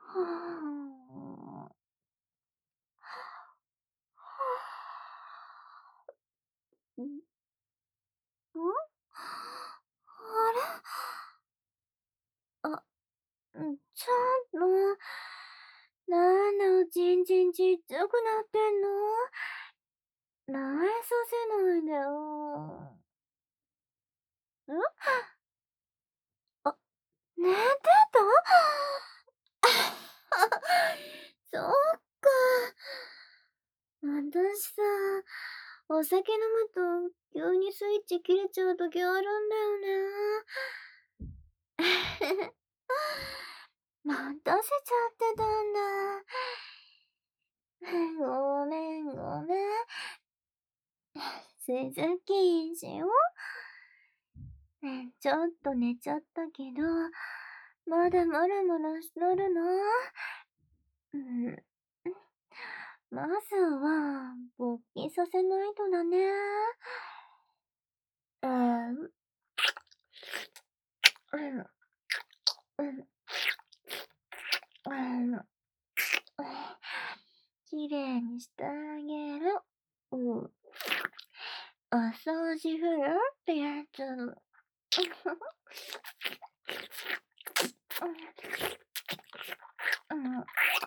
はあ。あれ、あ、ちょっと、なんでおちんちんちっちゃくなってんの？慣れさせないでよ。あ、寝てた？そっか。私さ、お酒飲むと急にスイッチ切れちゃう時あるんだよね。待たせちゃってたんだ。ごめんごめん。続きしよう。ちょっと寝ちゃったけど、まだムラムラしとるの？うん。まずは、勃起させないとだね。うん、うん、うん、うん。きれいにしてあげる。うん。お掃除フルってやつ。うん。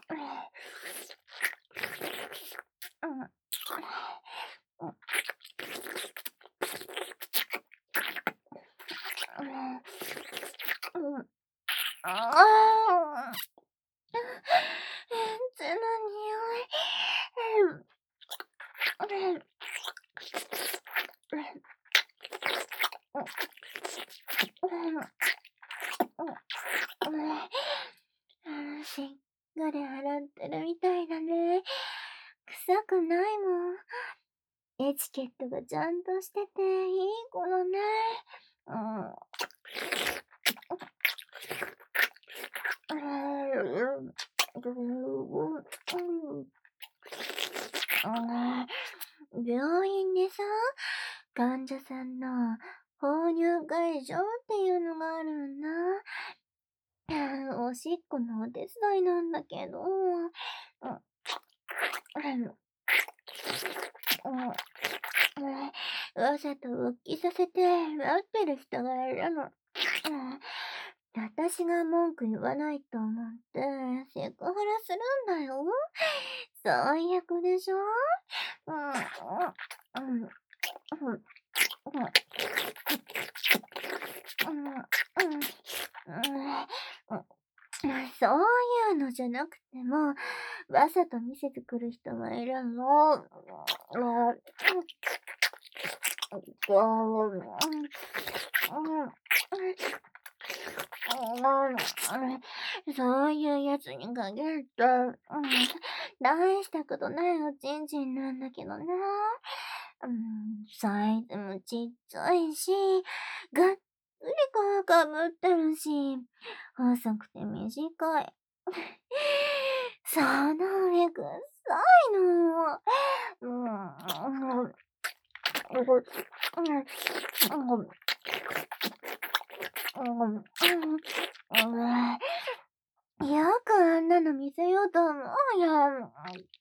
うん。ああ。血の匂い。しっかり洗ってるみたいだね。臭くないもん。エチケットがちゃんとしてていい子だね。うん。病院でさ、患者さんの放乳会場っていうのがあるんだ。おしっこのお手伝いなんだけど、わざと勃起させて待ってる人がいるの。私が文句言わないと思ってセクハラするんだよ。最悪でしょ？うん、うん、うん、うん、そういうのじゃなくても、わざと見せてくる人もいるの。そういうやつに限って、大したことないおちんちんなんだけどな。サイズもちっちゃいし、がっつり皮かぶってるし、細くて短い。その上臭いの。よくあんなの見せようと思うよ。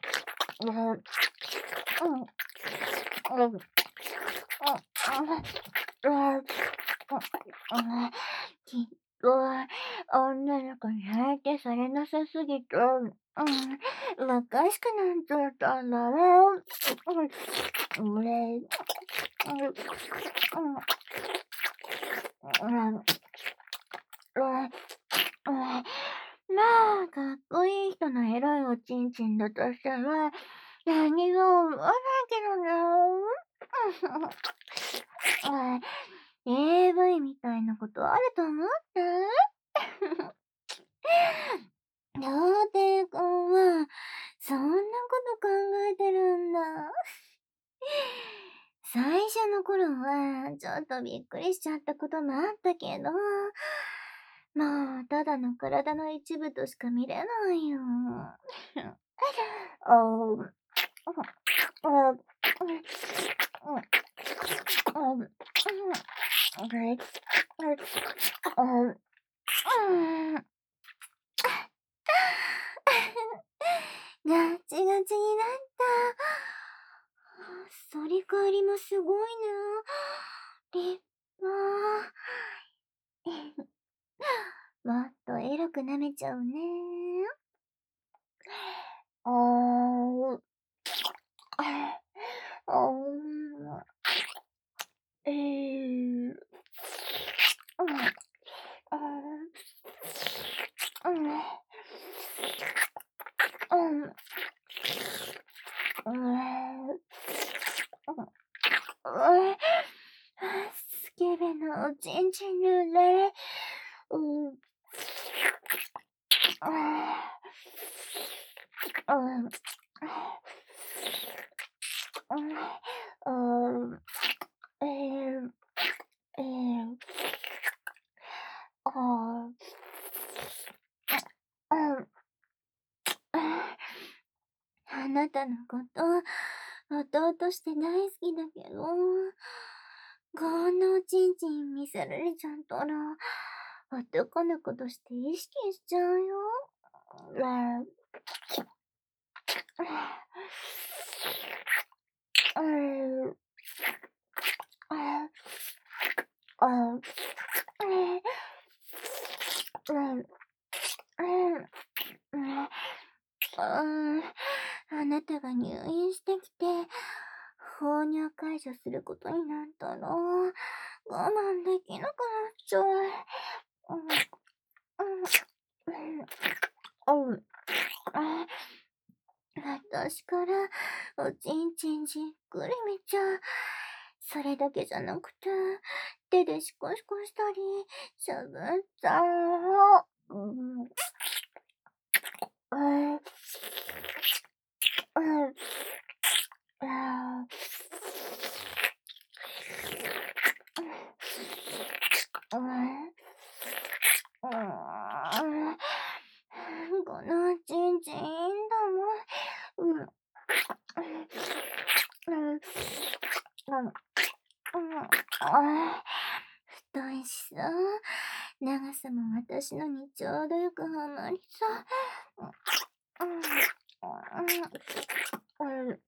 きっと、女の子に相手されなさすぎて、おかしくなっちゃったんだろう。まあ、かっこいい人のエロいおちんちんだとしたら、何も思わないけどな。AV みたいなことあると思って？りょうていくんは、そんなこと考えてるんだ。最初の頃は、ちょっとびっくりしちゃったこともあったけど、まあ、ただの体の一部としか見れないよ。あもすごいね。立派。もっとエロく舐めちゃうね。あー、あー、えー、うん、あー、うん、うん、うん、うん、スケベなおちんちんぬれ。うん、うん、うん、うん、えー、えー、あー、うん、あなたのこと、弟して大好きだけど、こんなおちんちん見せられちゃったら、男の子として意識しちゃうよ。うんうん、うん、うん、うん、うん、あなたが入院してきて、放尿解除することになったら、我慢できなくなっちゃう。うん、うん、うん、あ私からおちんちんじっくり見ちゃう。それだけじゃなくて、手でシコシコしたり、しゃぶったら、うん、うん、うん、このちんちんいいんだもん。うん、うん、うん、太いしさ、長さも私のにちょうどよくはまりさ。うん、うん、うん、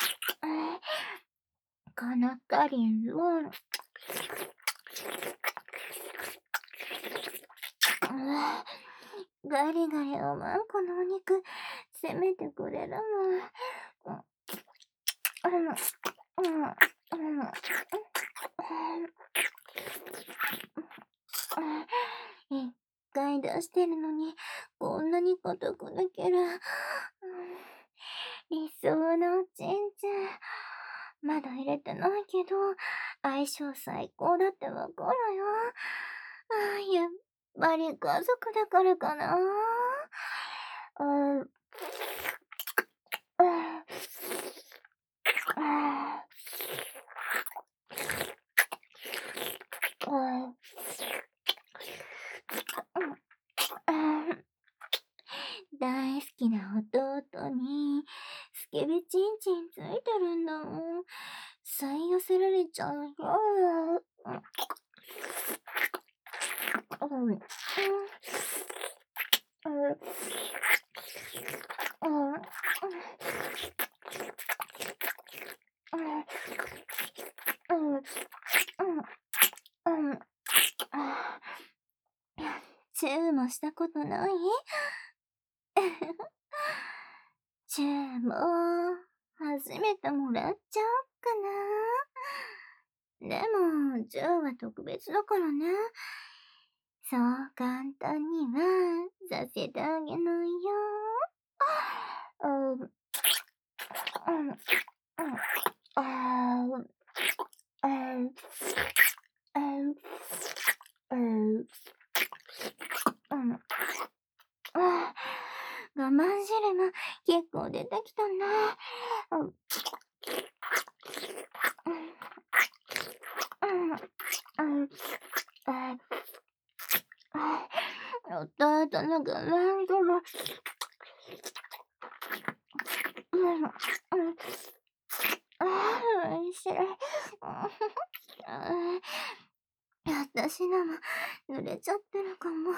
このカリンを、ガリガリおまんこのお肉、攻めてくれるもん。一回出してるのに、こんなに硬くできる。理想のちんちん。まだ入れてないけど、相性最高だってわかるよ。やっぱり家族だからかな。うん、うん、うん、大好きな弟に、スケベチンチンついてるんだもん。吸い寄せられちゃうよ。うん、うん、うん、うん、うん、うん、うん、チューもしたことない？チューも、初めてもらっちゃおっかな。でも、チューは特別だからね。そう簡単にはさせてあげないよ。うん、うん、うん、あー、うん、うん、うん、うん、あー、我慢汁が結構出てきたな。うん、うん、うん、うん、弟の我慢汁。うん、うん、おいしい。私のも濡れちゃってるかも。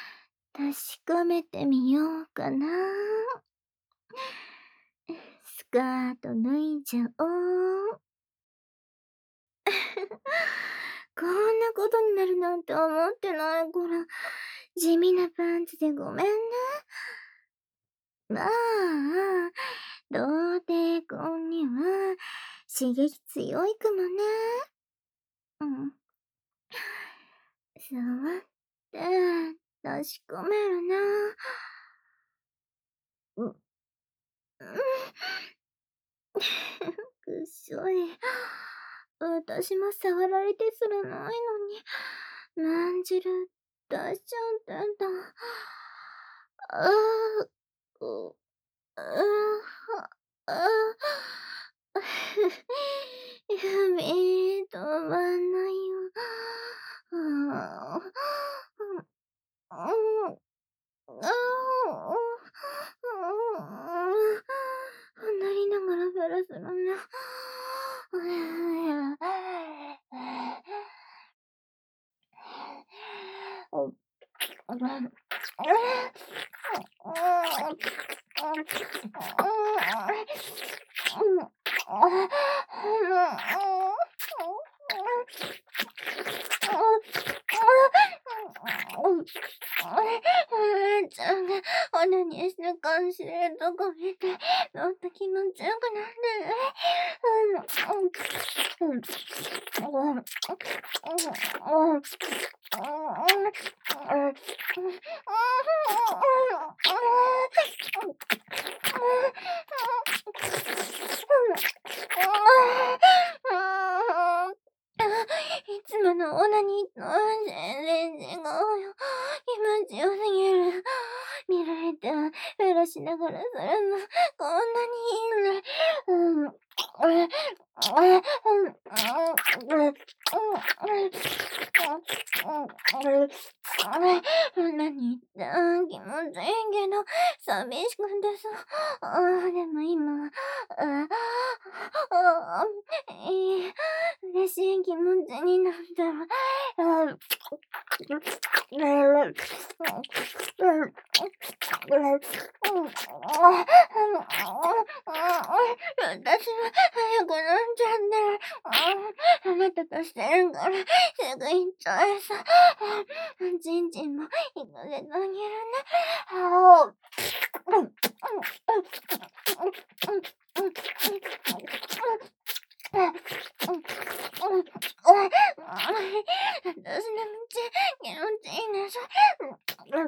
確かめてみようかな。 スカート脱いじゃおう。こんなことになるなんて思ってないから、地味なパンツでごめんね。まあ、童貞婚には刺激強いかもね。うん。触って、確かめるな。う、うん。くっそい。私も触られてすらないのに、なんじる出しちゃってんだ。ああ、う、ああ、ああ、やべえ、止まんないよ。ああ、うん、ああ、離れながらフェラするんだ。ちゃんがオナニーしてるかもしれんとこ見て、もっと気持ちよくなってね。いつものオナニーと全然違うよ。気持ちよすぎる。見られてフェラしながらするの、こんなにいいね。何言って気持ちいいけど、寂しくてさ。でも今、嬉しい気持ちになったら、私は早くなっちゃってる。あなたとしてるから、すぐ行っちゃえさ。ちんちんも行かせてあげるね。私の道、気持ちいいでしょ。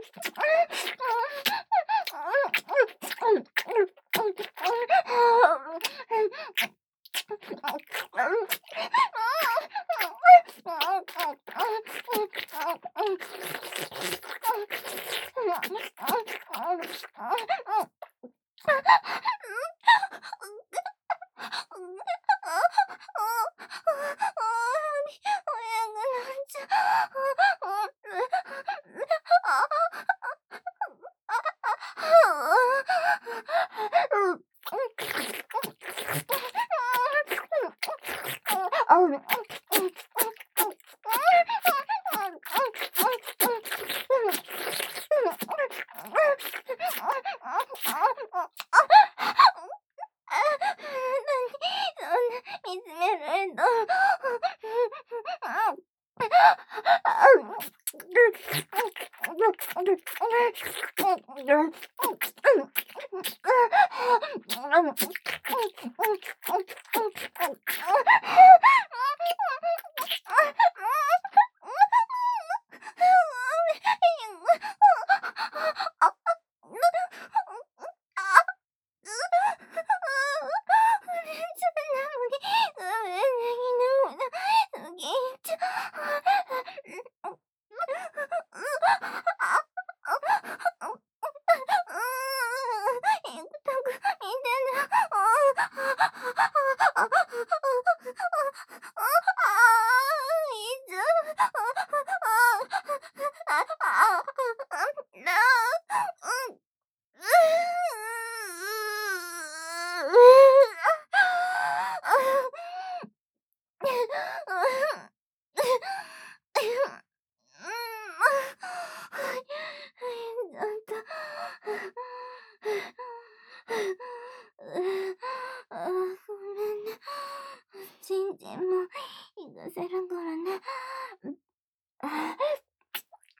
見つめられた。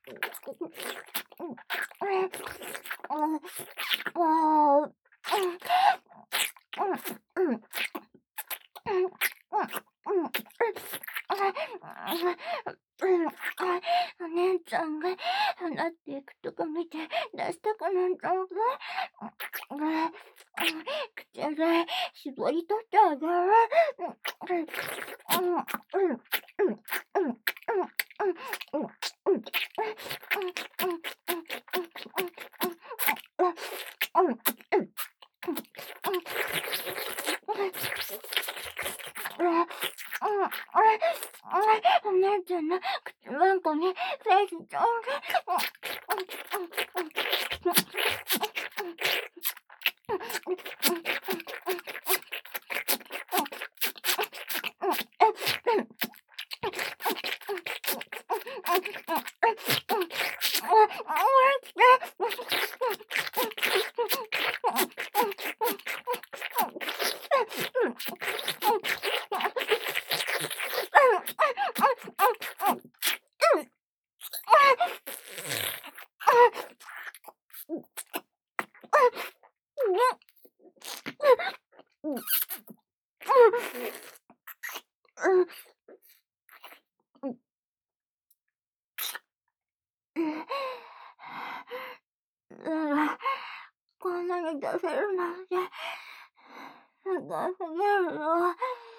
お姉ちゃんが放っていくとこ見て出したくなっちゃうぞ。口で絞り取ってあげる。お姉ちゃんの口なんかにフェイスちゃう。こんなに出せるなんて、すごすぎるよ。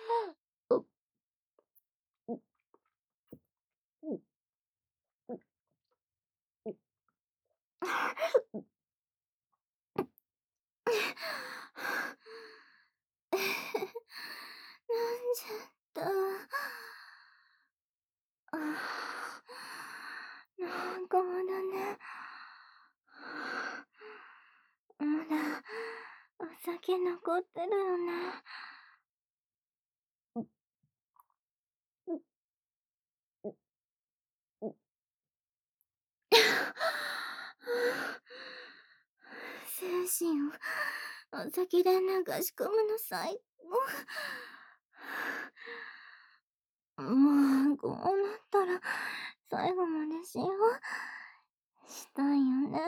なんじゃった。なんかまだね。まだ、お酒残ってるよね。精神をお酒で流し込むの最高。もう、こうなったら、最後までしよう。したいよね。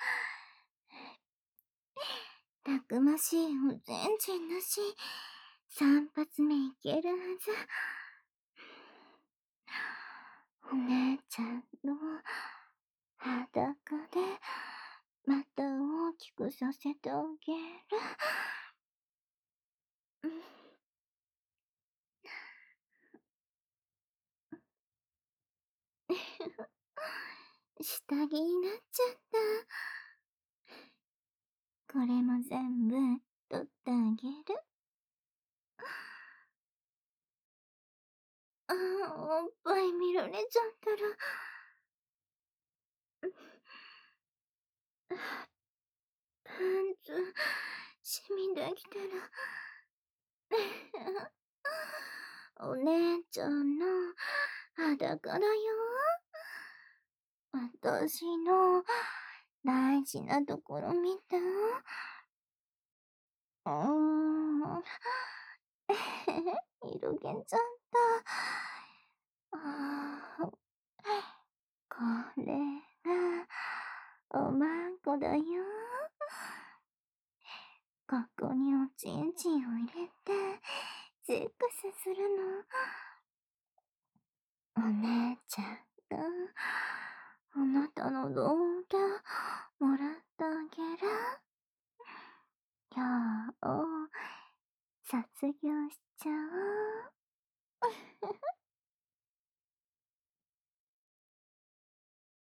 たくましいおちんちんだし、3発目いけるはず。お姉ちゃんの裸で、また大きくさせてあげる。下着になっちゃった。これも全部取ってあげる。おっぱい見られちゃったら。パンツ、シミできたら。お姉ちゃんの裸だよ。私の大事なところ見て。色気ちゃった。これが、おまんこだよ。ここにおちんちんを入れて、セックスするの。お姉ちゃんが、あなたの動画、もらってあげる。今日、卒業しちゃう。